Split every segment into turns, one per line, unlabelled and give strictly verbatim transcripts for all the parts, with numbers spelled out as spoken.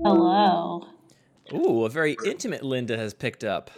Hello.
Ooh, a very intimate Linda has picked up.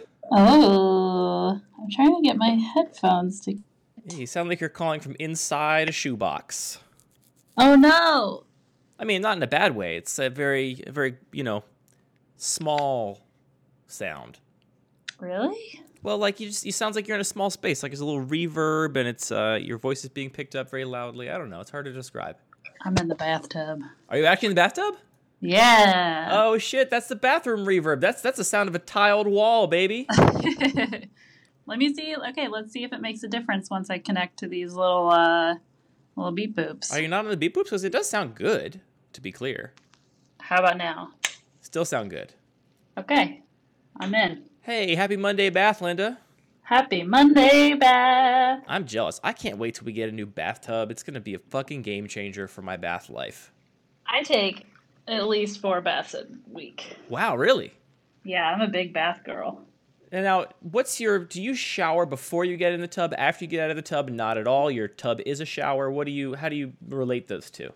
Oh, I'm trying to get my headphones to...
Yeah, you sound like you're calling from inside a shoebox.
Oh, no!
I mean, not in a bad way. It's a very, very, you know, small sound.
Really?
Well, like, you just, it sounds like you're in a small space. Like, there's a little reverb, and it's, uh, your voice is being picked up very loudly. I don't know. It's hard to describe.
I'm in the bathtub.
Are you actually in the bathtub?
Yeah.
Oh, shit. That's the bathroom reverb. That's, that's the sound of a tiled wall, baby.
Let me see. Okay, let's see if it makes a difference once I connect to these little, uh, little beep boops.
Are you not on the beep boops? Because it does sound good, to be clear.
How about now?
Still sound good.
Okay, I'm in.
Hey, happy Monday bath, Linda.
Happy Monday, bath.
I'm jealous. I can't wait till we get a new bathtub. It's going to be a fucking game changer for my bath life.
I take at least four baths a week.
Wow, really?
Yeah, I'm a big bath girl.
And now, what's your, do you shower before you get in the tub, after you get out of the tub? Not at all. Your tub is a shower. What do you, how do you relate those two?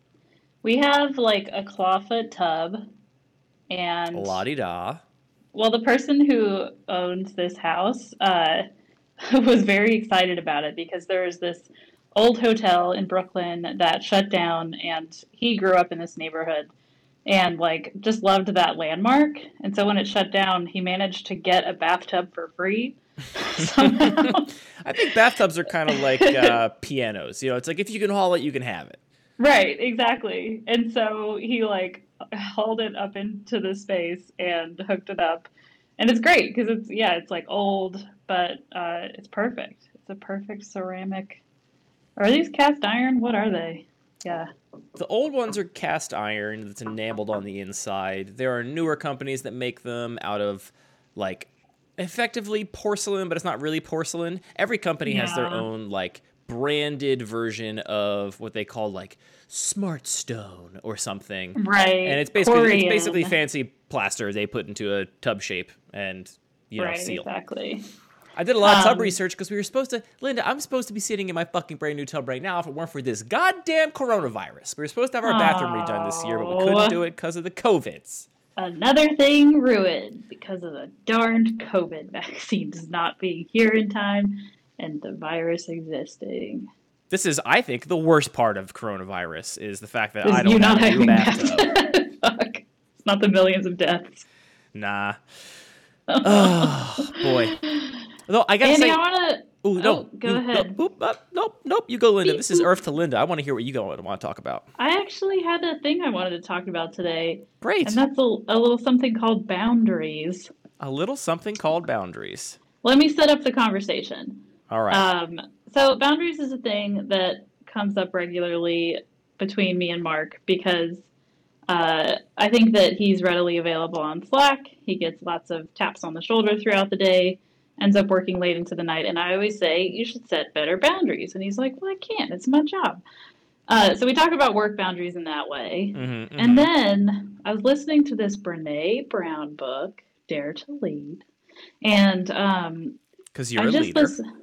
We have like a clawfoot tub and...
La-di-da.
Well, the person who owns this house uh, was very excited about it because there was this old hotel in Brooklyn that shut down, and he grew up in this neighborhood and like just loved that landmark. And so when it shut down, he managed to get a bathtub for free somehow.
I think bathtubs are kind of like uh, pianos. You know, it's like if you can haul it, you can have it.
Right, exactly. And so he like hauled it up into the space and hooked it up. And it's great because it's, yeah, it's like old, but uh, it's perfect. It's a perfect ceramic. Are these cast iron? What are they? Yeah.
The old ones are cast iron that's enameled on the inside. There are newer companies that make them out of, like, effectively porcelain, but it's not really porcelain. Every company
Yeah.
has their own, like, branded version of what they call, like, smart stone or something.
Right.
And it's basically
Corian.
it's basically fancy plaster they put into a tub shape and, you know,
right,
seal.
exactly.
I did a lot of tub
Um,
research because we were supposed to, Linda, I'm supposed to be sitting in my fucking brand new tub right now if it weren't for this goddamn coronavirus. We were supposed to have our bathroom redone this year, but we couldn't do it because of the COVIDs.
Another thing ruined because of the darned COVID vaccines not being here in time and the virus existing.
This is, I think, the worst part of coronavirus is the fact that
Is
I don't
you not
have a new
having
bathtub.
bathtub. Fuck. It's not the millions of deaths.
Nah. Oh, boy. Though I gotta
Andy,
say,
I want to...
ooh, no,
oh, go
ooh,
ahead.
Nope, nope, nope, nope, you go, Linda.
Beep,
This is
boop.
Earth to Linda. I want to hear what you want to talk about.
I actually had a thing I wanted to talk about today.
Great.
And that's a, a little something called boundaries.
A little something called boundaries.
Let me set up the conversation.
All right.
Um, so boundaries is a thing that comes up regularly between me and Mark because uh, I think that he's readily available on Slack. He gets lots of taps on the shoulder throughout the day, ends up working late into the night. And I always say, you should set better boundaries. And he's like, well, I can't. It's my job. Uh, so we talk about work boundaries in that way.
Mm-hmm, mm-hmm.
And then I was listening to this Brene Brown book, Dare to Lead. And um,
Because you're
I
a
just
leader.
listen-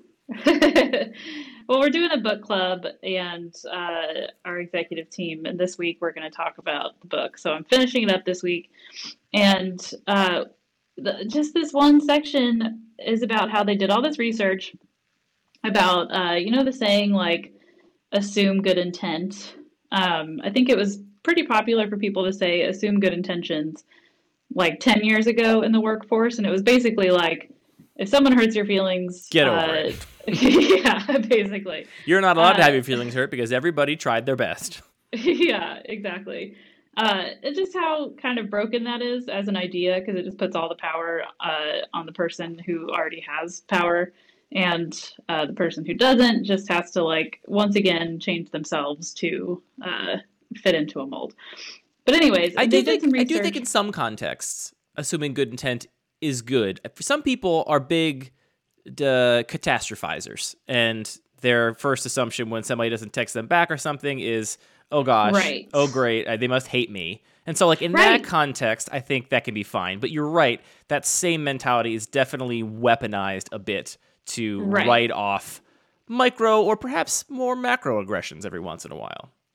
well, we're doing a book club, and uh, our executive team, and this week we're going to talk about the book. So I'm finishing it up this week, and uh, the, just this one section is about how they did all this research about, uh, you know, the saying like, assume good intent. Um, I think it was pretty popular for people to say assume good intentions like ten years ago in the workforce, and it was basically like, if someone hurts your feelings,
Get over
uh,
it.
Yeah, basically.
You're not allowed
uh,
to have your feelings hurt because everybody tried their best.
Yeah, exactly. Uh, it's just how kind of broken that is as an idea because it just puts all the power uh, on the person who already has power, and uh, the person who doesn't just has to, like, once again change themselves to uh, fit into a mold. But anyways,
I
they
do
did
think
some
I
research.
do think in some contexts, assuming good intent is good. For some people are big uh, catastrophizers, and their first assumption when somebody doesn't text them back or something is, oh gosh,
Right.
oh great, uh, they must hate me. And so, like, in
Right.
that context, I think that can be fine. But you're right, that same mentality is definitely weaponized a bit to
Right.
write off micro or perhaps more macro aggressions every once in a while.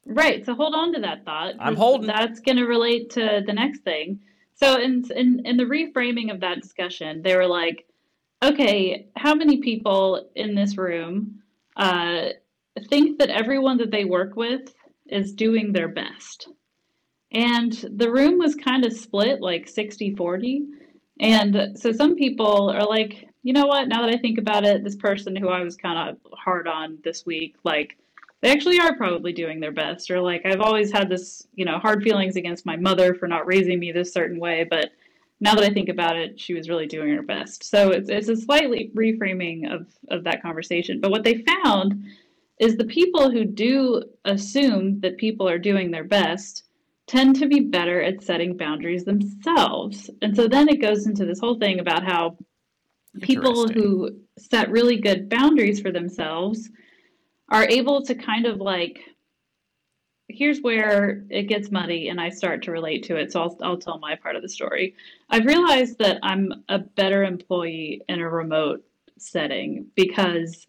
Right. So hold on to that thought
I'm
because
holding.
that's going to relate to the next thing. So in, in in the reframing of that discussion, they were like, okay, how many people in this room uh, think that everyone that they work with is doing their best? And the room was kind of split, like sixty forty. And so some people are like, you know what, now that I think about it, this person who I was kind of hard on this week, like, they actually are probably doing their best. Or like, I've always had this, you know, hard feelings against my mother for not raising me this certain way, but now that I think about it, she was really doing her best. So it's it's a slightly reframing of of that conversation. But what they found is the people who do assume that people are doing their best tend to be better at setting boundaries themselves. And so then it goes into this whole thing about how people who set really good boundaries for themselves are able to kind of like, here's where it gets muddy and I start to relate to it. So I'll, I'll tell my part of the story. I've realized that I'm a better employee in a remote setting because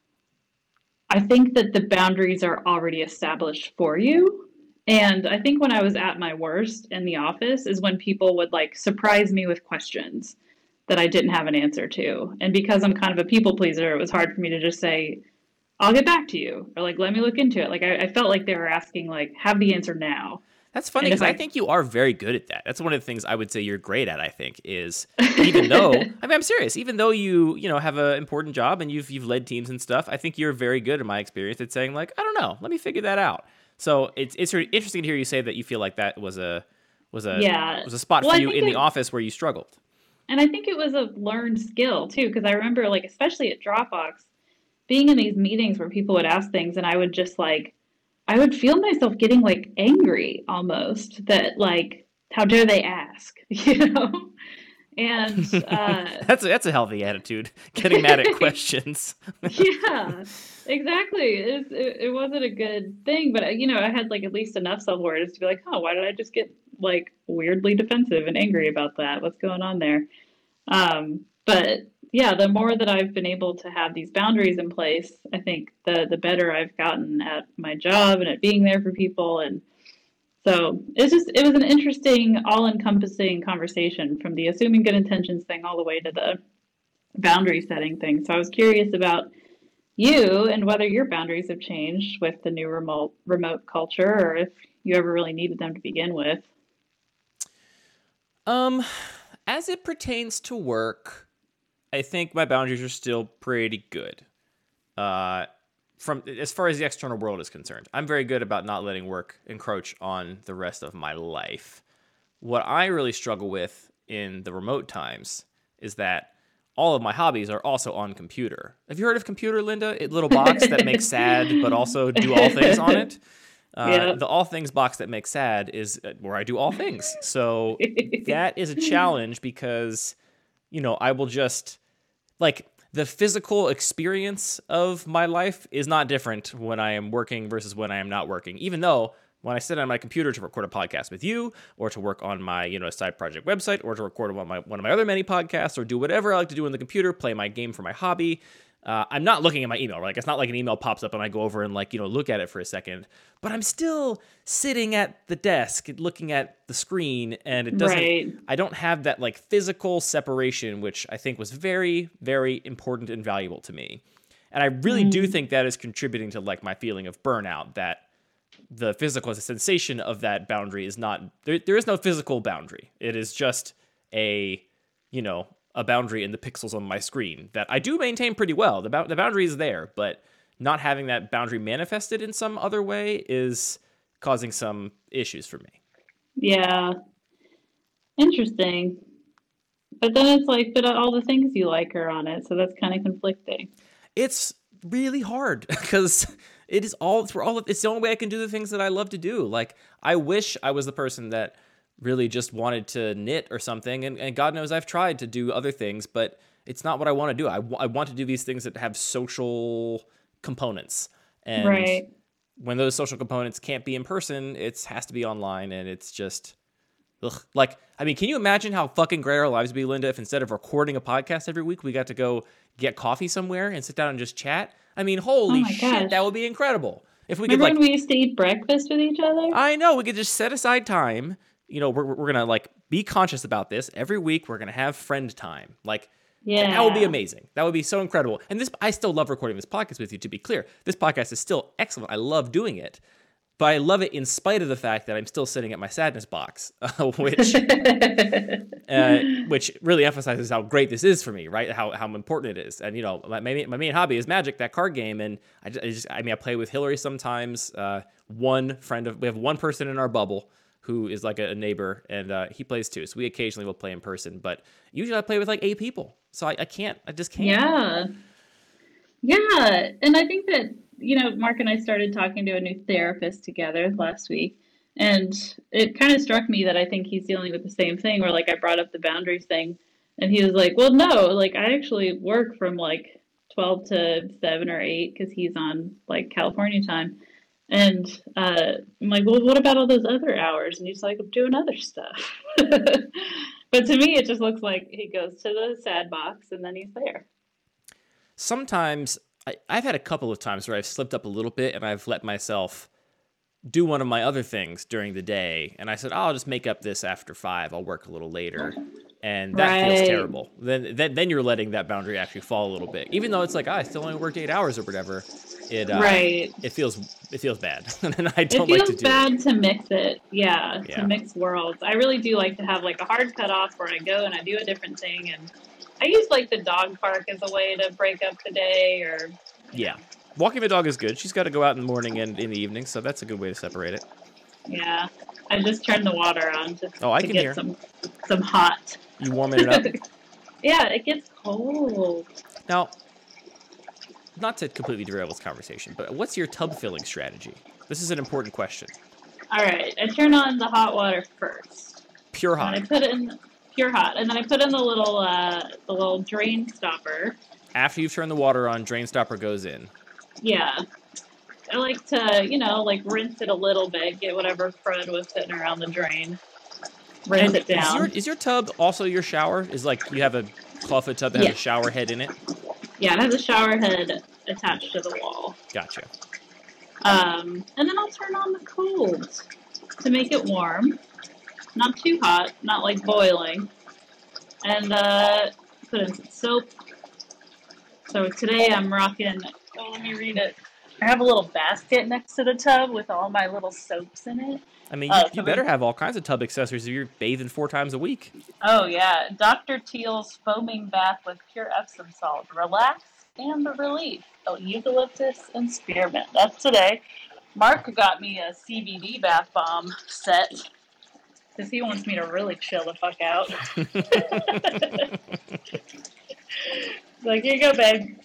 I think that the boundaries are already established for you. And I think when I was at my worst in the office is when people would like surprise me with questions that I didn't have an answer to. And because I'm kind of a people pleaser, it was hard for me to just say, I'll get back to you, or like, let me look into it. Like, I, I felt like they were asking, like, have the answer now.
That's funny because I, I think you are very good at that. That's one of the things I would say you're great at, I think, is even though, I mean, I'm serious, even though you, you know, have an important job and you've, you've led teams and stuff, I think you're very good in my experience at saying like, I don't know, let me figure that out. So it's, it's really interesting to hear you say that you feel like that was a, was a,
yeah.
was a spot
well,
for you in
it,
the office where you struggled.
And I think it was a learned skill too. Cause I remember like, especially at Dropbox, being in these meetings where people would ask things and I would just like, I would feel myself getting like angry almost that like, how dare they ask, you know? And uh,
that's, a, that's a healthy attitude, getting mad at questions.
Yeah, exactly. It, it, it wasn't a good thing, but you know, I had like at least enough self-awareness to be like, oh, why did I just get like weirdly defensive and angry about that? What's going on there? Um, but yeah, the more that I've been able to have these boundaries in place, I think the the better I've gotten at my job and at being there for people. And so it's just, it was an interesting, all-encompassing conversation from the assuming good intentions thing all the way to the boundary setting thing. So I was curious about you and whether your boundaries have changed with the new remote remote culture or if you ever really needed them to begin with.
Um, as it pertains to work, I think my boundaries are still pretty good. Uh, from as far as the external world is concerned, I'm very good about not letting work encroach on the rest of my life. What I really struggle with in the remote times is that all of my hobbies are also on computer. Have you heard of Computer, Linda? A little box that makes sad, but also do all things on it. Uh, yep. The all things box that makes sad is where I do all things. So that is a challenge because, you know, I will just, like, the physical experience of my life is not different when I am working versus when I am not working, even though when I sit on my computer to record a podcast with you, or to work on my, you know, side project website, or to record on my one of my other many podcasts, or do whatever I like to do on the computer, play my game for my hobby, uh, I'm not looking at my email. Like, it's not like an email pops up and I go over and like, you know, look at it for a second. But I'm still sitting at the desk, looking at the screen, and it doesn't. Right. I don't have that like physical separation, which I think was very, very important and valuable to me. And I really mm. do think that is contributing to like my feeling of burnout. That the physical sensation of that boundary is not, there, there is no physical boundary. It is just a, you know, a boundary in the pixels on my screen that I do maintain pretty well. The, the boundary is there, but not having that boundary manifested in some other way is causing some issues for me.
Yeah. Interesting. But then it's like, but all the things you like are on it, so that's kind of conflicting.
It's really hard because it is all for all of it's the only way I can do the things that I love to do. Like, I wish I was the person that really just wanted to knit or something, and, and God knows I've tried to do other things, but it's not what I want to do. I, w- I want to do these things that have social components, and right. when those social components can't be in person, it has to be online, and it's just ugh. Like, I mean, can you imagine how fucking great our lives would be, Linda, if instead of recording a podcast every week, we got to go get coffee somewhere and sit down and just chat? I mean, holy oh shit, gosh. That would be incredible. If we could
Remember
like,
when we used to eat breakfast with each other?
I know we could just set aside time. You know, we're we're gonna like be conscious about this every week. We're gonna have friend time. Like that would be
Yeah.
amazing. That would be so incredible. And this, I still love recording this podcast with you. To be clear, this podcast is still excellent. I love doing it, but I love it in spite of the fact that I'm still sitting at my sadness box, uh, which uh, which really emphasizes how great this is for me, right? How how important it is. And you know, my main, my main hobby is Magic, that card game, and I just, I, just, I mean, I play with Hillary sometimes. Uh, one friend of we have one person in our bubble who is like a neighbor, and uh, he plays too. So we occasionally will play in person, but usually I play with like eight people. So I, I can't, I just can't.
Yeah. Yeah. And I think that, you know, Mark and I started talking to a new therapist together last week. And it kind of struck me that I think he's dealing with the same thing where, like, I brought up the boundaries thing. And he was like, well, no, like, I actually work from like twelve to seven or eight because he's on like California time. And uh, I'm like, well, what about all those other hours? And he's like, I'm doing other stuff. But to me, it just looks like he goes to the sad box and then he's there.
Sometimes I, I've had a couple of times where I've slipped up a little bit and I've let myself do one of my other things during the day. And I said, oh, I'll just make up this after five. I'll work a little later. And that
Right.
feels terrible. Then, then then you're letting that boundary actually fall a little bit. Even though it's like, ah, I still only worked eight hours or whatever. It uh,
Right.
it feels it feels bad. And I
It
don't
feels
like to do
bad
it.
to mix it. Yeah,
Yeah.
to mix worlds. I really do like to have like a hard cutoff where I go and I do a different thing. And I use like the dog park as a way to break up the day or.
Yeah. Walking the dog is good. She's got to go out in the morning and in the evening, so that's a good way to separate it.
Yeah. I just turned the water on just
Oh, I
to
can
get
hear.
some some hot.
You warming it up?
Yeah, it gets cold.
Now, not to completely derail this conversation, but what's your tub filling strategy? This is an important question.
All right, I turn on the hot water first.
Pure
And
hot.
I put in pure hot, and then I put in the little uh, the little drain stopper.
After you've turned the water on, drain stopper goes in.
Yeah, I like to you know like rinse it a little bit, get whatever crud was sitting around the drain, rinse
And
it down.
Is your, is your tub also your shower? Is like you have a clawfoot tub that has
Yeah.
a shower head in it?
Yeah, it has a shower head attached to the wall.
Gotcha.
Um, and then I'll turn on the cold to make it warm, not too hot, not like boiling, and uh, put in some soap. So today I'm rocking, oh, let me read it. I have a little basket next to the tub with all my little soaps in it.
I mean, you,
Uh,
you
so
better
we-
have all kinds of tub accessories if you're bathing four times a week.
Oh yeah, Doctor Teal's foaming bath with pure Epsom salt. Relax and relief. Oh, eucalyptus and spearmint. That's today. Mark got me a C B D bath bomb set because he wants me to really chill the fuck out. Like, here you go, babe.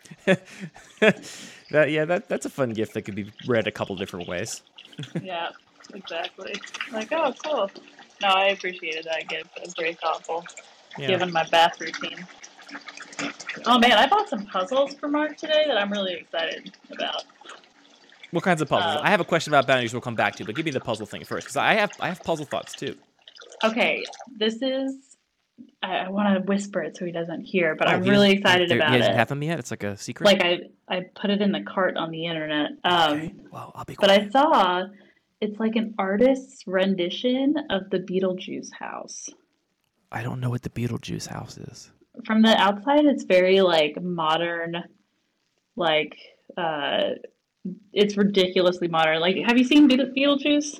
that yeah, that that's a fun gift that could be read a couple different ways.
Yeah, exactly. Like, oh, cool. No, I appreciated that gift. It was very thoughtful,
Yeah.
given my bath routine. Oh man, I bought some puzzles for Mark today that I'm really excited about.
What kinds of puzzles?
Um,
I have a question about boundaries we'll come back to, but give me the puzzle thing first, because I have I have puzzle thoughts too.
Okay, this is. I, I want to whisper it so he doesn't hear, but
Oh,
I'm
he
really
doesn't-
excited
there-
about
He doesn't
it.
have them yet. It's like a secret.
Like I, I put it in the cart on the internet. Um,
Okay. Well, I'll be
but
quiet.
I saw it's like an artist's rendition of the Beetlejuice house.
I don't know what the Beetlejuice house is.
From the outside, it's very like modern, like uh, it's ridiculously modern. Like, have you seen Beetle- Beetlejuice?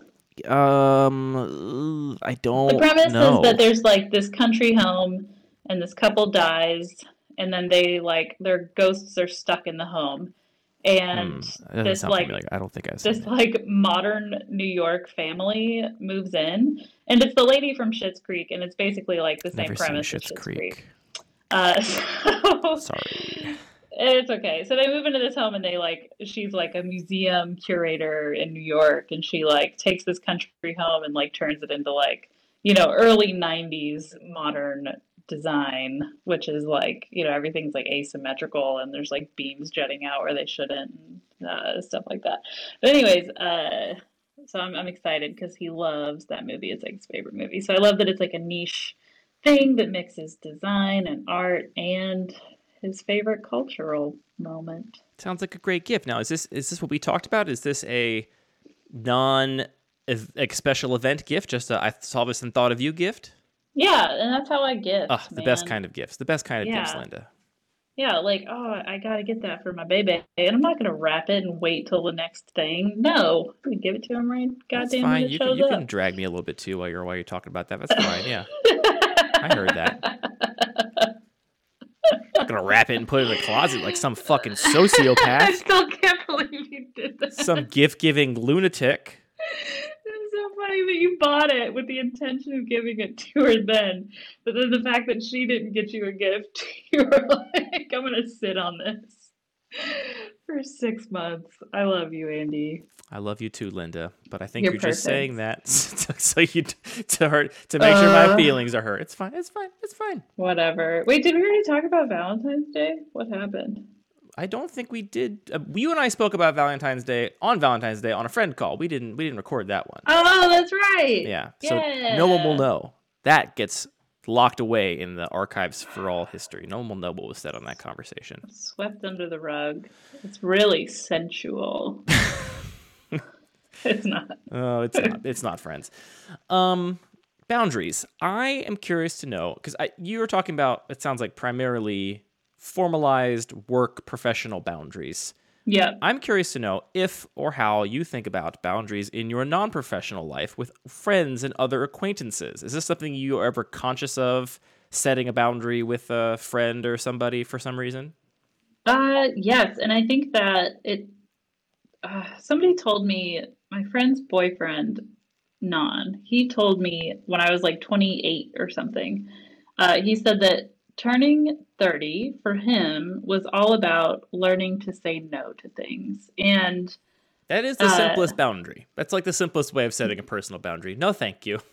Um, I don't
The premise
know.
is that there's like this country home, and this couple dies, and then they like their ghosts are stuck in the home,
Hmm,
and
that doesn't
this
sound
like
familiar. I don't think I've seen
this
it.
like modern New York family moves in, and it's the lady from Schitt's Creek, and it's basically like the same
Never seen
premise as
Schitt's
Schitt's
Creek.
Creek. Uh, so
Sorry.
it's okay. So they move into this home, and they like she's like a museum curator in New York, and she like takes this country home and like turns it into like you know early nineties modern design, which is like you know everything's like asymmetrical, and there's like beams jutting out where they shouldn't, and uh, stuff like that. But anyways, uh, so I'm I'm excited because he loves that movie. It's like his favorite movie. So I love that it's like a niche thing that mixes design and art and his favorite cultural moment.
Sounds like a great gift. Now, is this is this what we talked about? Is this a non like special event gift? Just a I saw this and thought of you gift?
Yeah, and that's how I gift.
Oh, the
man.
best kind of gifts. The best kind of
yeah.
gifts, Linda.
Yeah, like, oh, I gotta get that for my baby. And I'm not gonna wrap it and wait till the next thing. No. I'm gonna give it to him right
That's
goddamn
fine.
when it
You
shows
can you
up.
can drag me a little bit too while you're while you're talking about that. That's fine, yeah. I heard that. I'm not gonna wrap it and put it in the closet like some fucking sociopath.
I still can't believe you did that.
Some gift giving lunatic.
It's so funny that you bought it with the intention of giving it to her then. But then the fact that she didn't get you a gift, you were like, I'm going to sit on this for six months. I love you, Andy.
I love you too, Linda. But I think
You're
you're,
perfect.
just saying that so you to hurt to make uh, sure my feelings are hurt. It's fine. It's fine. It's fine.
Whatever. Wait, did we already talk about Valentine's Day? What happened?
I don't think we did. Uh, you and I spoke about Valentine's Day on Valentine's Day on a friend call. We didn't. We didn't record that one.
Oh, that's right.
Yeah.
yeah.
So no one will know. That gets locked away in the archives for all history. No one will know what was said on that conversation.
Swept under the rug. It's really sensual. It's not.
Oh, it's not. It's not, friends. Um, boundaries. I am curious to know because you were talking about. It sounds like primarily formalized work professional boundaries.
Yeah.
I'm curious to know if or how you think about boundaries in your non-professional life with friends and other acquaintances. Is this something you are ever conscious of, setting a boundary with a friend or somebody for some reason?
Uh, yes. And I think that it, uh, somebody told me, my friend's boyfriend, Non, he told me when I was like twenty-eight or something, uh, he said that turning thirty for him was all about learning to say no to things. And
that is the
uh,
simplest boundary. That's like the simplest way of setting a personal boundary. No, thank you.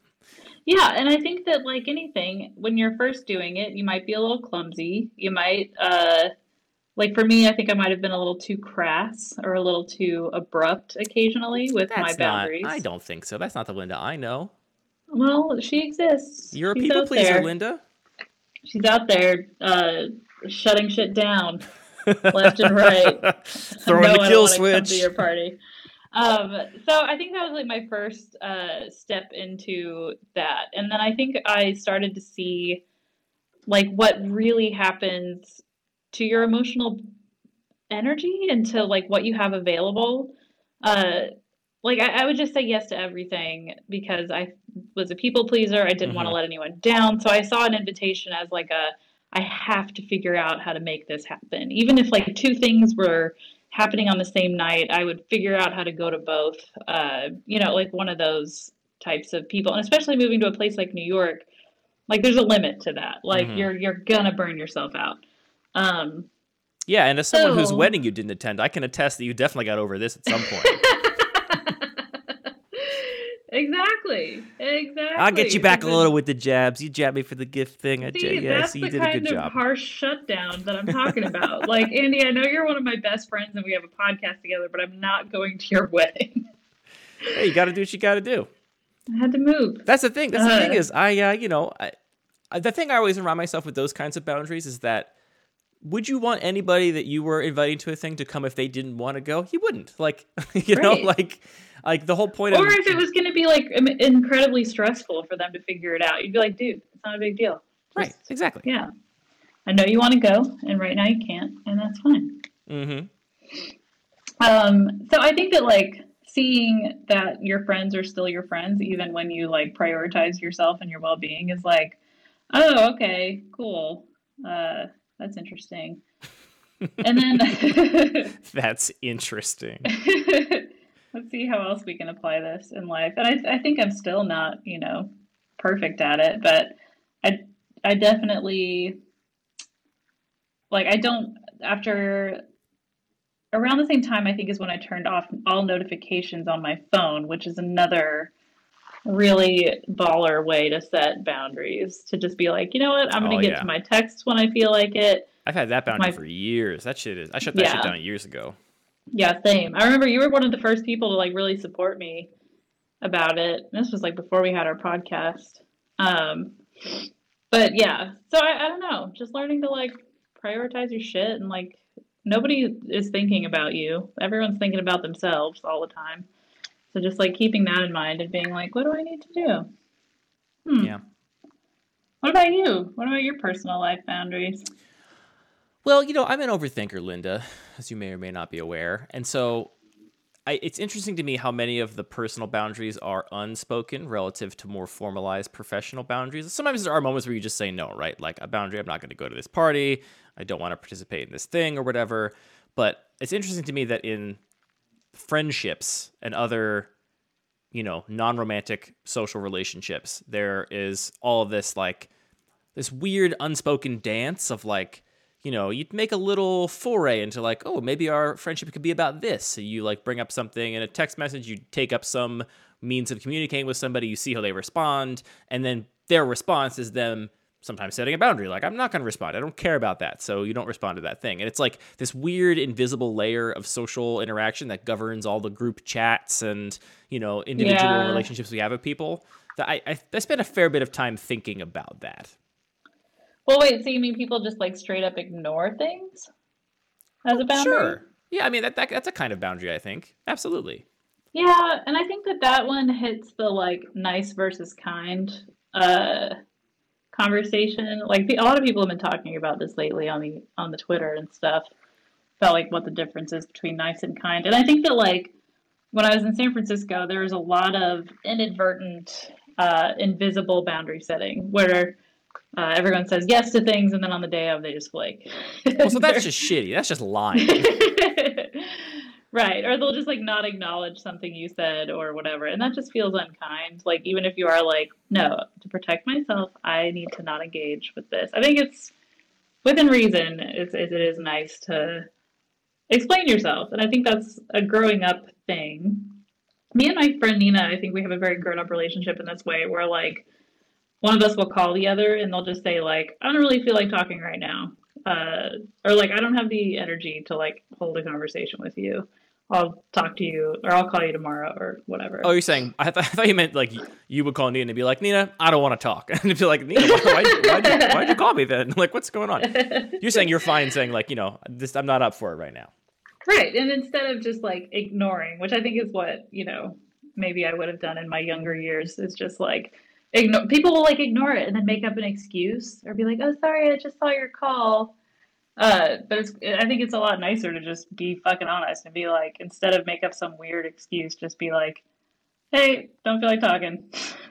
Yeah. And I think that like anything, when you're first doing it, you might be a little clumsy. You might, uh, like for me, I think I might have been a little too crass or a little too abrupt occasionally with
That's
my boundaries.
Not, I don't think so. That's not the Linda I know.
Well, she exists.
You're a
She's
people pleaser,
there.
Linda.
She's out there uh, shutting shit down left and right.
Throwing
no,
the kill switch.
Come to your party. Um, so I think that was like my first uh, step into that. And then I think I started to see like what really happens to your emotional energy and to like what you have available. Uh, like I, I would just say yes to everything because I was a people pleaser. I didn't mm-hmm. want to let anyone down. So I saw an invitation as like a, I have to figure out how to make this happen. Even if like two things were happening on the same night, I would figure out how to go to both. Uh, you know, like one of those types of people, and especially moving to a place like New York, like there's a limit to that. Like mm-hmm. you're, you're gonna burn yourself out. Um,
yeah. And as someone
so...
whose wedding you didn't attend, I can attest that you definitely got over this at some point.
Exactly. Exactly.
I'll get you back a little with the jabs. You jabbed me for the gift thing. I
See,
j- yeah,
that's
so you
the
did a good
kind of
job.
harsh shutdown that I'm talking about. Like, Andy, I know you're one of my best friends and we have a podcast together, but I'm not going to your wedding.
Hey, you got to do what you got to do.
I had to move.
That's the thing. That's uh, the thing is, I, uh, you know, I, I, the thing I always remind myself with those kinds of boundaries is that would you want anybody that you were inviting to a thing to come if they didn't want to go? You wouldn't. Like, you right. know, like... Like the whole point
or
of...
Or if it was going to be like incredibly stressful for them to figure it out, you'd be like, dude, it's not a big deal. Just,
right, exactly.
Yeah. I know you want to go, and right now you can't, and that's fine.
Mm-hmm.
Um, so I think that like seeing that your friends are still your friends, even when you like prioritize yourself and your well-being is like, oh, okay, cool. Uh, that's interesting. And then...
That's interesting.
Let's see how else we can apply this in life. And I, I think I'm still not, you know, perfect at it, but I, I definitely, like, I don't, after, around the same time, I think is when I turned off all notifications on my phone, which is another really baller way to set boundaries, to just be like, you know what, I'm going to
oh,
get
yeah.
to my texts when I feel like it.
I've had that boundary
my,
for years. That shit is, I shut that
yeah.
shit down years ago.
Yeah, same. I remember you were one of the first people to like really support me about it. This was like before we had our podcast. Um, but yeah, so I, I don't know, just learning to like prioritize your shit and like nobody is thinking about you. Everyone's thinking about themselves all the time. So just like keeping that in mind and being like, what do I need to do? Hmm.
Yeah.
What about you? What about your personal life boundaries?
Well, you know, I'm an overthinker, Linda, as you may or may not be aware. And so I, it's interesting to me how many of the personal boundaries are unspoken relative to more formalized professional boundaries. Sometimes there are moments where you just say no, right? Like a boundary, I'm not going to go to this party. I don't want to participate in this thing or whatever. But it's interesting to me that in friendships and other, you know, non-romantic social relationships, there is all of this like this weird unspoken dance of like, you know, you'd make a little foray into like, oh, maybe our friendship could be about this. So you like bring up something in a text message, you take up some means of communicating with somebody, you see how they respond, and then their response is them sometimes setting a boundary. Like, I'm not going to respond. I don't care about that. So you don't respond to that thing. And it's like this weird invisible layer of social interaction that governs all the group chats and, you know, individual
Yeah.
relationships we have with people. That I, I, I spent a fair bit of time thinking about that.
Well, wait, so you mean people just like straight up ignore things as a boundary?
Sure. Yeah, I mean, that, that that's a kind of boundary, I think. Absolutely.
Yeah, and I think that that one hits the like nice versus kind uh conversation. Like a lot of people have been talking about this lately on the on the Twitter and stuff about like what the difference is between nice and kind. And I think that like when I was in San Francisco, there was a lot of inadvertent, uh, invisible boundary setting where uh, everyone says yes to things, and then on the day of, they just flake.
Well, so that's just shitty. That's just lying.
Right. Or they'll just like not acknowledge something you said or whatever. And that just feels unkind. Like, even if you are like, no, to protect myself, I need to not engage with this. I think it's within reason. It's, it is nice to explain yourself. And I think that's a growing up thing. Me and my friend Nina, I think we have a very grown up relationship in this way where like one of us will call the other and they'll just say like, I don't really feel like talking right now. Uh, or like, I don't have the energy to like hold a conversation with you. I'll talk to you, or I'll call you tomorrow, or whatever.
Oh, you're saying, I, th- I thought you meant like you would call Nina and be like, Nina, I don't want to talk. And it'd be like, Nina, why, why'd, you, why'd, you, why'd you call me then? Like, what's going on? You're saying you're fine saying like, you know, this, I'm not up for it right now.
Right. And instead of just like ignoring, which I think is what, you know, maybe I would have done in my younger years, is just like, ignore, people will like ignore it and then make up an excuse or be like, oh, sorry, I just saw your call. Uh, but it's, I think it's a lot nicer to just be fucking honest and be like, instead of make up some weird excuse, just be like, hey, don't feel like talking.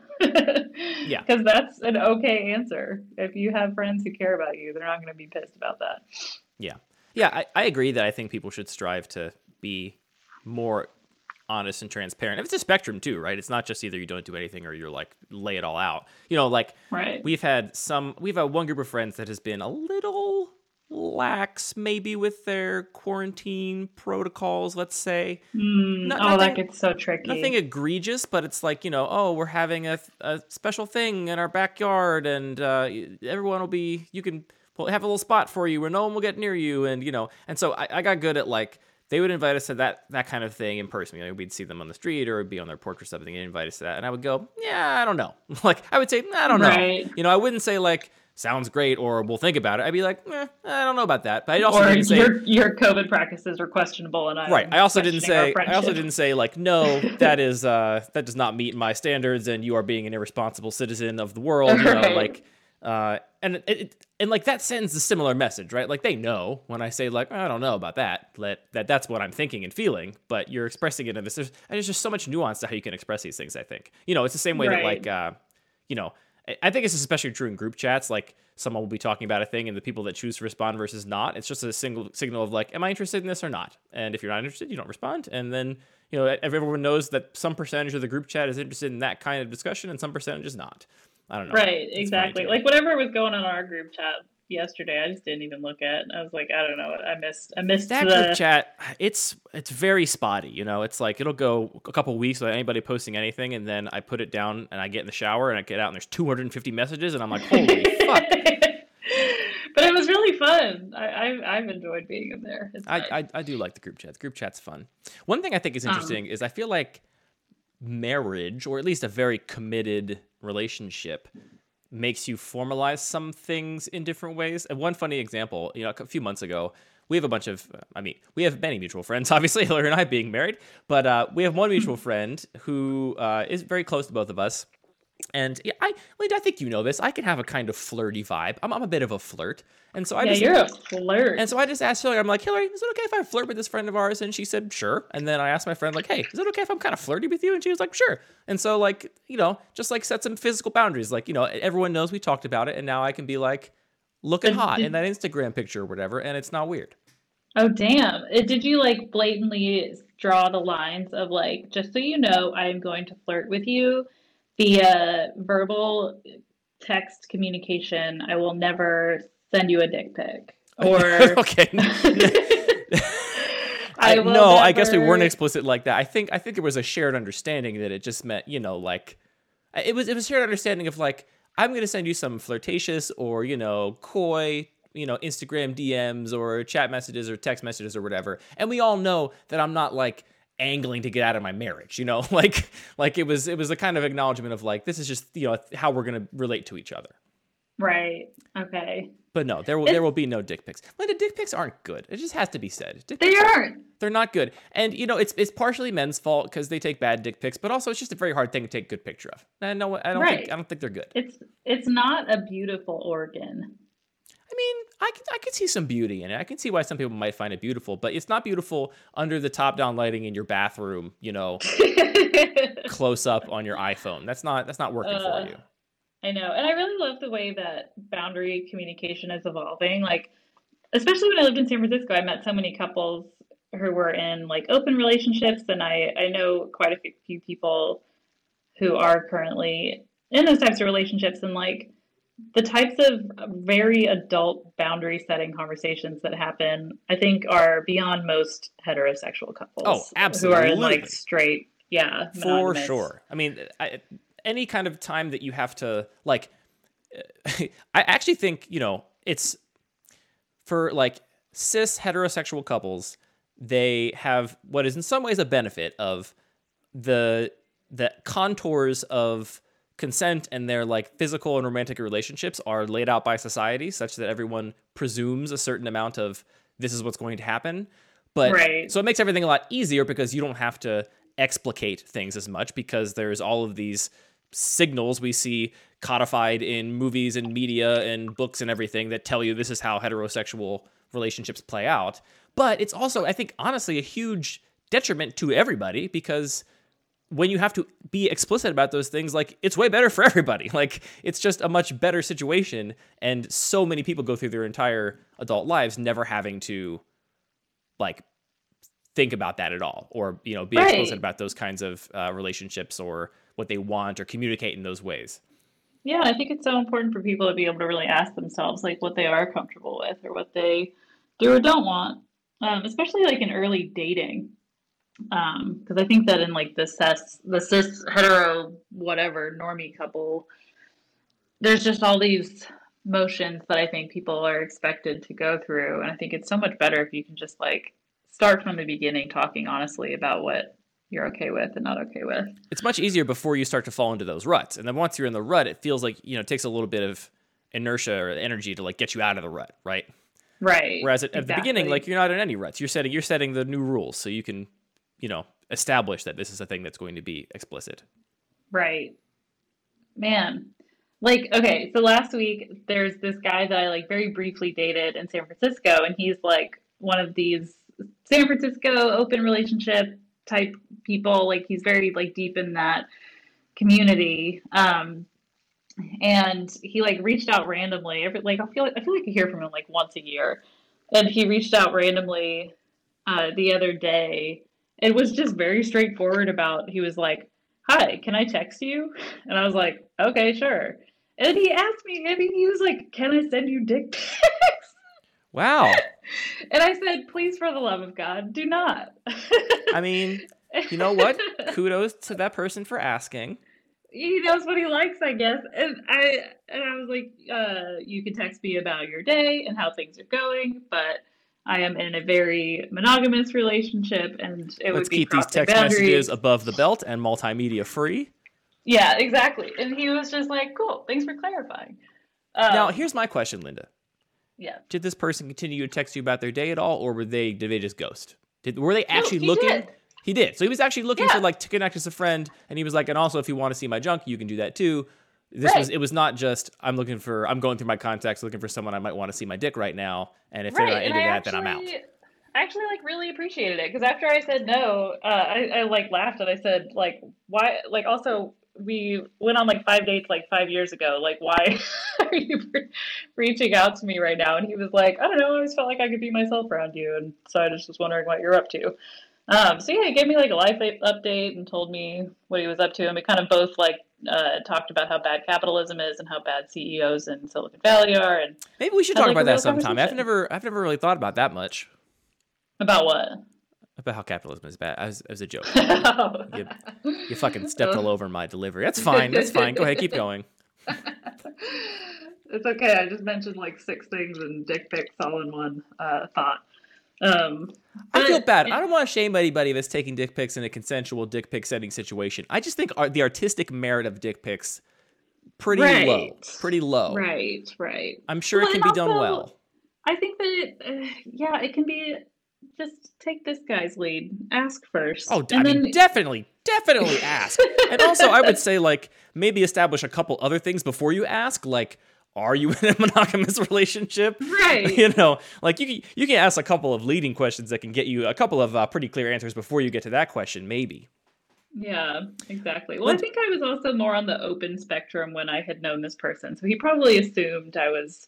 Yeah.
Because that's an okay answer. If you have friends who care about you, they're not going to be pissed about that.
Yeah. Yeah, I, I agree that I think people should strive to be more honest and transparent. It's a spectrum too, right? It's not just either you don't do anything or you're like lay it all out. You know, like
right.
we've had some, we've had one group of friends that has been a little lax maybe with their quarantine protocols, let's say.
Mm,
Not,
oh,
nothing,
that gets so tricky.
Nothing egregious, but it's like, you know, oh, we're having a, a special thing in our backyard and uh, everyone will be, you can we'll have a little spot for you where no one will get near you. And, you know, and so I, I got good at like, they would invite us to that that kind of thing in person. You know, we'd see them on the street or it'd be on their porch or something and invite us to that. And I would go, yeah, I don't know. Like, I would say, I don't know.
Right.
You know, I wouldn't say like, sounds great, or we'll think about it. I'd be like, eh, I don't know about that. But I also
or
didn't say
your your COVID practices were questionable, and I
right. I also didn't say I also didn't say like, no, that is uh, that does not meet my standards, and you are being an irresponsible citizen of the world. You know,
right.
like, uh, and it, it and like that sends a similar message, right? Like they know when I say like, I don't know about that, that that that's what I'm thinking and feeling, but you're expressing it in this. There's, there's just so much nuance to how you can express these things. I think you know it's the same way
right.
that like, uh, you know. I think it's especially true in group chats. Like someone will be talking about a thing and the people that choose to respond versus not, it's just a single signal of like, am I interested in this or not? And if you're not interested, you don't respond. And then, you know, everyone knows that some percentage of the group chat is interested in that kind of discussion and some percentage is not. I don't know.
Right. It's exactly. Like whatever was going on in our group chat yesterday, I just didn't even look at. I was like, I don't know. I missed. I missed
that
the...
group chat. It's it's very spotty. You know, it's like it'll go a couple weeks without anybody posting anything, and then I put it down and I get in the shower and I get out and there's two hundred fifty messages, and I'm like, holy fuck.
But it was really fun. I, I I've enjoyed being in there.
I, nice. I I do like the group chat. The group chat's fun. One thing I think is interesting um, is I feel like marriage, or at least a very committed relationship, makes you formalize some things in different ways. And one funny example, you know, a few months ago, we have a bunch of, I mean, we have many mutual friends, obviously, Hillary and I being married, but uh, we have one mutual friend who uh, is very close to both of us. And yeah, I, Linda, I think you know this. I can have a kind of flirty vibe. I'm, I'm a bit of a flirt, and so I
yeah,
just,
you're a flirt.
And so I just asked Hillary. I'm like, Hillary, is it okay if I flirt with this friend of ours? And she said, sure. And then I asked my friend, like, hey, is it okay if I'm kind of flirty with you? And she was like, sure. And so, like, you know, just like set some physical boundaries. Like, you know, everyone knows we talked about it, and now I can be like looking hot in that Instagram picture or whatever, and it's not weird.
Oh, damn. It, did you like blatantly draw the lines of like, just so you know, I am going to flirt with you via verbal text communication. I will never send you a dick pic. Or
okay. I,
I
no,
never...
I guess we weren't explicit like that. I think I think there was a shared understanding that it just meant, you know, like it was it was a shared understanding of like, I'm going to send you some flirtatious or, you know, coy, you know, Instagram D Ms or chat messages or text messages or whatever. And we all know that I'm not like angling to get out of my marriage, you know, like like it was it was a kind of acknowledgement of like, this is just, you know, how we're going to relate to each other.
Right. Okay.
But no, there will it's, there will be no dick pics. Linda, dick pics aren't good. It just has to be said. Dick
they aren't.
Are, they're not good. And you know, it's it's partially men's fault because they take bad dick pics, but also it's just a very hard thing to take a good picture of. And no, I don't
right.
think I don't think they're good.
It's it's not a beautiful organ.
I mean, I can, I can see some beauty in it. I can see why some people might find it beautiful, but it's not beautiful under the top-down lighting in your bathroom, you know, close up on your iPhone. That's not that's not working uh, for you.
I know. And I really love the way that boundary communication is evolving. Like, especially when I lived in San Francisco, I met so many couples who were in like open relationships, and I, I know quite a few people who are currently in those types of relationships, and like the types of very adult boundary setting conversations that happen, I think, are beyond most heterosexual couples.
Oh, absolutely.
Who are in like straight, yeah.
For monogamous. Sure. I mean, I, any kind of time that you have to like, I actually think, you know, it's for like cis heterosexual couples, they have what is in some ways a benefit of the, the contours of consent and their like physical and romantic relationships are laid out by society such that everyone presumes a certain amount of this is what's going to happen. But
right.
So it makes everything a lot easier because you don't have to explicate things as much because there's all of these signals we see codified in movies and media and books and everything that tell you this is how heterosexual relationships play out. But it's also, I think, honestly, a huge detriment to everybody because when you have to be explicit about those things, like, it's way better for everybody. Like, it's just a much better situation, and so many people go through their entire adult lives never having to, like, think about that at all, or, you know, be right. explicit about those kinds of uh, relationships or what they want or communicate in those ways.
Yeah, I think it's so important for people to be able to really ask themselves, like, what they are comfortable with or what they do or don't want, um, especially, like, in early dating. Um, because I think that in like the cis, the cis hetero whatever normie couple, there's just all these motions that I think people are expected to go through, and I think it's so much better if you can just like start from the beginning, talking honestly about what you're okay with and not okay with.
It's much easier before you start to fall into those ruts, and then once you're in the rut, it feels like, you know, it takes a little bit of inertia or energy to like get you out of the rut, right?
Right.
Whereas at, at
exactly.
the beginning, like, you're not in any ruts. You're setting you're setting the new rules, so you can, you know, establish that this is a thing that's going to be explicit.
Right. Man. Like, okay, so last week there's this guy that I like very briefly dated in San Francisco, and he's like one of these San Francisco open relationship type people. Like, he's very like deep in that community. Um, and he like reached out randomly. Every, like I feel like I feel like I hear from him like once a year. And he reached out randomly uh, the other day. It was just very straightforward about, he was like, hi, can I text you? And I was like, okay, sure. And he asked me, I mean, he was like, can I send you dick pics?
Wow.
And I said, please, for the love of God, do not.
I mean, you know what? Kudos to that person for asking.
He knows what he likes, I guess. And I and I was like, uh, you can text me about your day and how things are going, but I am in a very monogamous relationship, and it
Let's
would be
keep these text
boundaries.
Messages above the belt and multimedia free.
Yeah, exactly. And he was just like, cool, thanks for clarifying. Um,
now, here's my question, Linda.
Yeah.
Did this person continue to text you about their day at all, or were they did they just ghost? Did were they actually
no, he
looking?
Did.
He did. So he was actually looking
yeah.
to like to connect as a friend, and he was like, and also if you want to see my junk, you can do that too. This
right.
was it was not just I'm looking for I'm going through my contacts looking for someone I might want to see my dick right now, and if
right.
they're not into that,
actually,
then I'm out.
I actually like really appreciated it because after I said no, uh, I, I like laughed and I said like why like also we went on like five dates like five years ago. Like why are you re- reaching out to me right now? And he was like, I don't know. I always felt like I could be myself around you, and so I just was wondering what you're up to. Um, so yeah, he gave me like a life update and told me what he was up to, and we kind of both like uh, talked about how bad capitalism is and how bad C E Os in Silicon Valley are. And
maybe we should
had,
talk
like,
about that sometime. I've
conversation.
never I've never really thought about that much.
About what?
About how capitalism is bad. As as a joke.
Oh.
you, you fucking stepped all over my delivery. That's fine. That's fine. Go ahead, keep going.
It's okay. I just mentioned like six things and dick pics all in one uh, thought. Um,
I feel bad. I don't want to shame anybody that's taking dick pics in a consensual dick pic sending situation. I just think our, the artistic merit of dick pics pretty
right.
low. Pretty low.
Right, right.
I'm sure
well,
it can be
also,
done well.
I think that, it, uh, yeah, it can be just take this guy's lead. Ask first.
Oh, I mean, then... definitely, definitely ask. And also, I would say, like, maybe establish a couple other things before you ask, like, are you in a monogamous relationship?
Right.
You know, like you can, you can ask a couple of leading questions that can get you a couple of uh, pretty clear answers before you get to that question, maybe.
Yeah, exactly. Well, I think I was also more on the open spectrum when I had known this person. So he probably assumed I was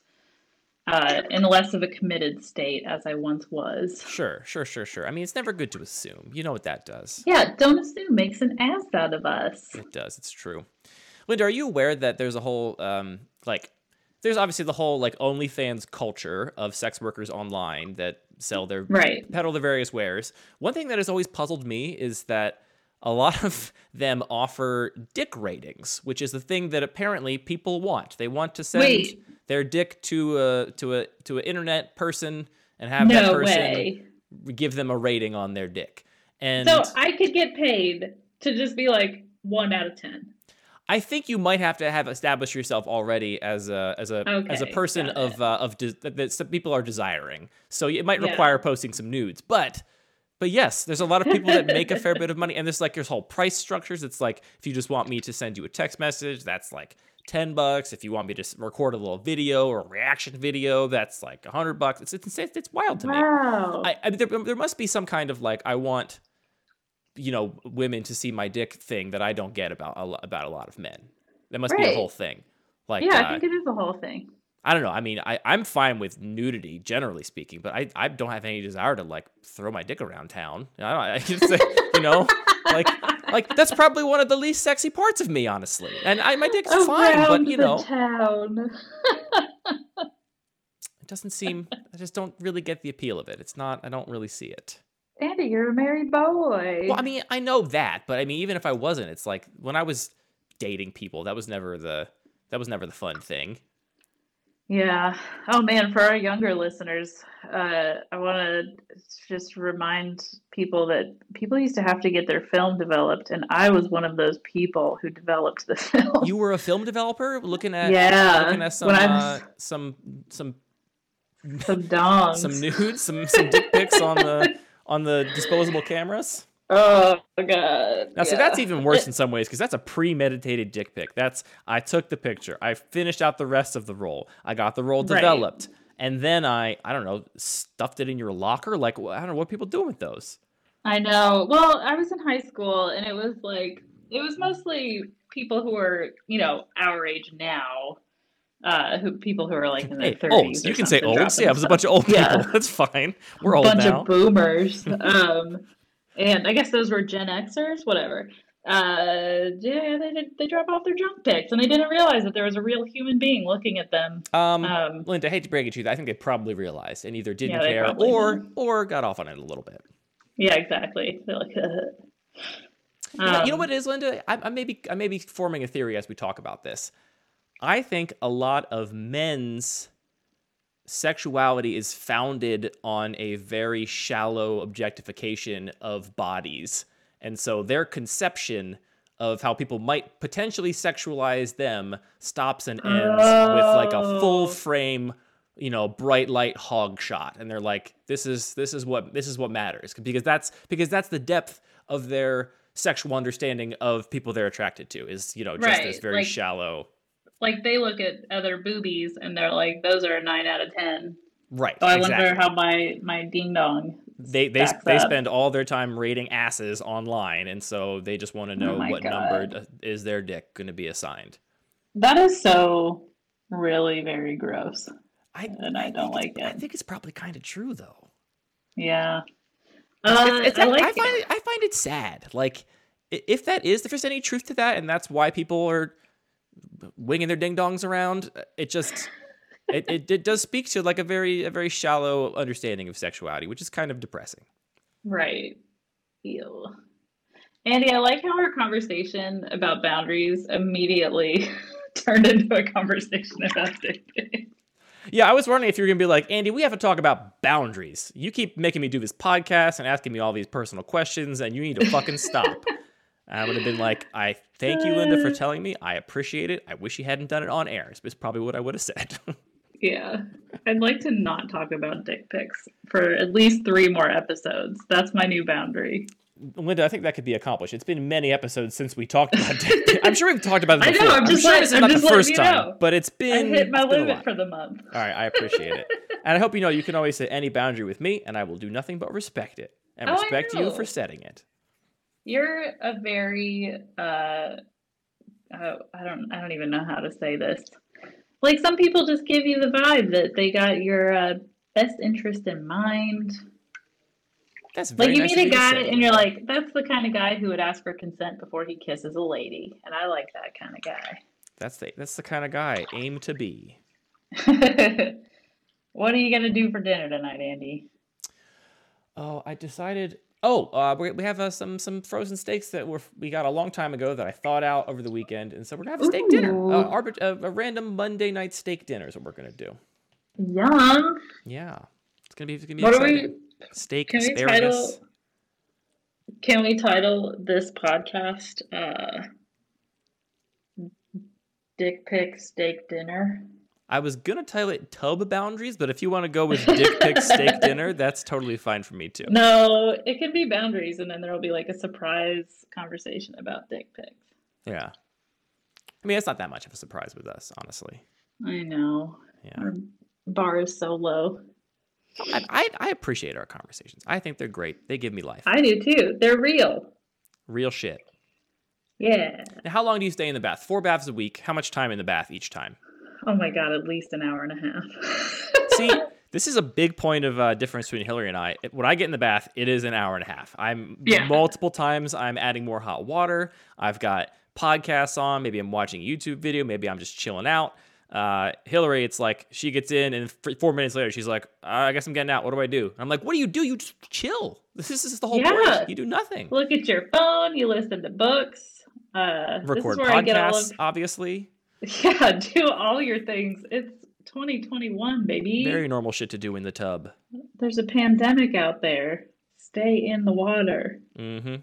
uh, in less of a committed state as I once was.
Sure, sure, sure, sure. I mean, it's never good to assume. You know what that does.
Yeah, don't assume makes an ass out of us.
It does. It's true. Linda, are you aware that there's a whole, um, like, there's obviously the whole like OnlyFans culture of sex workers online that sell their
right.
peddle their various wares. One thing that has always puzzled me is that a lot of them offer dick ratings, which is the thing that apparently people want. They want to send
Wait.
their dick to a to a to an internet person and have
no
that person
way.
give them a rating on their dick. And
so I could get paid to just be like one out of ten.
I think you might have to have established yourself already as a as a
okay,
as a person of uh, of de- that some people are desiring. So it might require yeah. posting some nudes, but but yes, there's a lot of people that make a fair bit of money, and there's like there's whole price structures. It's like if you just want me to send you a text message, that's like ten bucks. If you want me to record a little video or a reaction video, that's like a hundred bucks. It's it's it's wild to
wow.
me. I, I there, there must be some kind of like I want. you know, women to see my dick thing that I don't get about a, about a lot of men. That must
right.
be a whole thing. Like,
yeah,
uh,
I think it is a whole thing.
I don't know. I mean, I, I'm fine with nudity, generally speaking, but I, I don't have any desire to like throw my dick around town. I don't. I just say, you know, like, like that's probably one of the least sexy parts of me, honestly. And I, my dick's
around
fine, but you
the
know,
town.
it doesn't seem. I just don't really get the appeal of it. It's not. I don't really see it.
Andy, you're a married boy.
Well, I mean, I know that, but I mean, even if I wasn't, it's like when I was dating people, that was never the that was never the fun thing.
Yeah. Oh man, for our younger listeners, uh, I want to just remind people that people used to have to get their film developed, and I was one of those people who developed the film.
You were a film developer, looking at
yeah,
looking at some uh, some some
some dongs,
some nudes, some some dick pics on the. on the disposable cameras?
Oh, God.
Now,
yeah.
see, that's even worse in some ways because that's a premeditated dick pic. That's, I took the picture. I finished out the rest of the roll. I got the roll developed. Right. And then I, I don't know, stuffed it in your locker? Like, I don't know what people do with those.
I know. Well, I was in high school, and it was like, it was mostly people who were, you know, our age now. Uh, who people who are like in their
hey,
thirties.
You can say old. Yeah, it was a bunch of old people. Yeah. That's fine. We're old now. A bunch of
boomers. um, and I guess those were Gen Xers, whatever. Uh, yeah, they did, they drop off their junk pics, and they didn't realize that there was a real human being looking at them.
Um, um Linda, I hate to break it to you, I think they probably realized and either didn't
yeah,
care or did. or got off on it a little bit.
Yeah, exactly. They're like, uh,
you, know, um, you know what it is, Linda? I, I may be I may be forming a theory as we talk about this. I think a lot of men's sexuality is founded on a very shallow objectification of bodies. And so their conception of how people might potentially sexualize them stops and ends oh. with like a full frame you know, bright light hog shot, and they're like, this is this is what this is what matters, because that's because that's the depth of their sexual understanding of people they're attracted to, is, you know, just
Right,
this very
like-
shallow.
Like they look at other boobies and they're like, those are a nine out of ten.
Right.
So I
exactly.
wonder how my, my ding dong
They they
stacks
they
up.
spend all their time rating asses online, and so they just want to know
Oh my
what
God.
number is their dick going to be assigned.
That is so really very gross.
I
And I don't
think
like
it's-
it.
I think it's probably kind of true though.
Yeah. Uh,
It's, it's,
I
I,
like
I find it, I find it sad. Like, i- if that is, if there's any truth to that, and that's why people are winging their ding dongs around, it just it, it it does speak to like a very a very shallow understanding of sexuality, which is kind of depressing.
Right. Ew. Andy, I like how our conversation about boundaries immediately turned into a conversation about dick pics.
Yeah, I was wondering if you were going to be like, Andy, we have to talk about boundaries. You keep making me do this podcast and asking me all these personal questions, and you need to fucking stop. And I would have been like, I thank you, Linda, for telling me. I appreciate it. I wish you hadn't done it on air. It's probably what I would have said.
Yeah. I'd like to not talk about dick pics for at least three more episodes. That's my new boundary.
Linda, I think that could be accomplished. It's been many episodes since we talked about dick pics. I'm sure we've talked about it
I
before.
know, I'm just
sure
like-
this is
I'm
not
just
the
letting
first
you
time,
know.
but it's been
I hit my
it's been a
limit
lot.
for the month.
All right, I appreciate it. And I hope you know you can always set any boundary with me, and I will do nothing but respect it. And
Oh, I
respect you
know.
for setting it.
You're a very uh oh, I don't I don't even know how to say this. Like some people just give you the vibe that they got your uh, best interest in mind.
That's very
Like you
nice
meet
of
a
to
guy
say,
and you're
Linda.
like, that's the kind of guy who would ask for consent before he kisses a lady. And I like that kind of guy.
That's the that's the kind of guy I aim to be.
What are you gonna do for dinner tonight, Andy?
Oh, I decided. Oh, uh, we we have uh, some some frozen steaks that were we got a long time ago that I thawed out over the weekend, and so we're gonna have a steak dinner.
Ooh.
Uh, arbit- uh, a random Monday night steak dinner is what we're gonna do.
Yum.
Yeah, it's gonna be it's gonna be
What are
exciting.
we?
Steak,
Can we
asparagus.
title? Can we title this podcast uh, "Dick Pic Steak Dinner"?
I was gonna title it Tub Boundaries, but if you want to go with Dick Pic Steak Dinner, that's totally fine for me too.
No, it can be boundaries, and then there will be like a surprise conversation about dick pics.
Yeah, I mean it's not that much of a surprise with us, honestly.
I know.
Yeah,
Our bar is so low.
I, I I appreciate our conversations. I think they're great. They give me life.
I do too. They're real.
Real shit.
Yeah.
Now, how long do you stay in the bath? Four baths a week. How much time in the bath each time?
Oh my God, at least an hour and a half.
See, this is a big point of uh, difference between Hillary and I. When I get in the bath, it is an hour and a half. I'm
Yeah.
multiple times. I'm adding more hot water. I've got podcasts on. Maybe I'm watching a YouTube video. Maybe I'm just chilling out. Uh, Hillary, it's like she gets in, and f- four minutes later, she's like, "I guess I'm getting out. What do I do?" I'm like, "What do you do? You just chill. This is, this is the whole
Yeah.
point. You do nothing.
Look at your phone. You listen to books. Uh,
Record
this is where I get all
podcasts,
of.
obviously.
Yeah, do all your things. It's twenty twenty-one, baby.
Very normal shit to do in the tub.
There's a pandemic out there. Stay in the water.
Mm-hmm.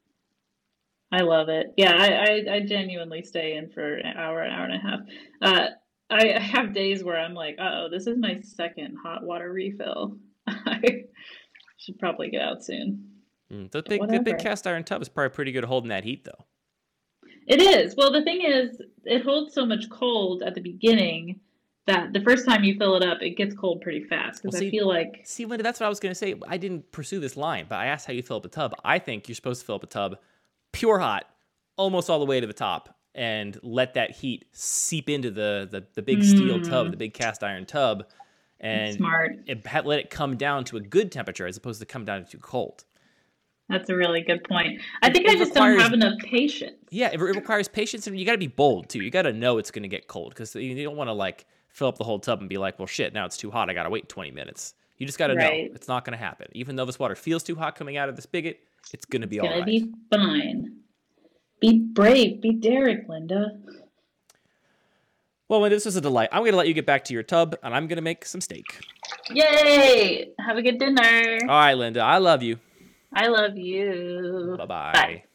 I love it. Yeah, I, I, I genuinely stay in for an hour, an hour and a half. Uh, I have days where I'm like, uh oh, this is my second hot water refill. I should probably get out soon.
Mm. The big, the
Whatever.
big cast iron tub is probably pretty good at holding that heat, though.
It is. Well, the thing is, it holds so much cold at the beginning that the first time you fill it up, it gets cold pretty fast. Because
Well, see-
I feel like,
See, Linda, that's what I was going to say. I didn't pursue this line, but I asked how you fill up a tub. I think you're supposed to fill up a tub pure hot, almost all the way to the top, and let that heat seep into the the, the big steel
Mm.
tub, the big cast iron tub, and
smart.
it, ha- let it come down to a good temperature as opposed to come down to too cold.
That's a really good point. I
It-
think
it
I just
requires-
don't have enough patience.
Yeah, it, re- it requires patience, and you got to be bold too. You got to know it's going to get cold because you you don't want to like fill up the whole tub and be like, well, shit, now it's too hot. I got to wait twenty minutes. You just got to
Right.
know it's not going to happen. Even though this water feels too hot coming out of the spigot, it's going to be
It's
all
gonna
right.
be fine. Be brave. Be Derek, Linda.
Well, Linda, this was a delight. I'm going to let you get back to your tub, and I'm going to make some steak.
Yay! Have a good dinner.
All right, Linda, I love you.
I love you.
Bye-bye.
Bye.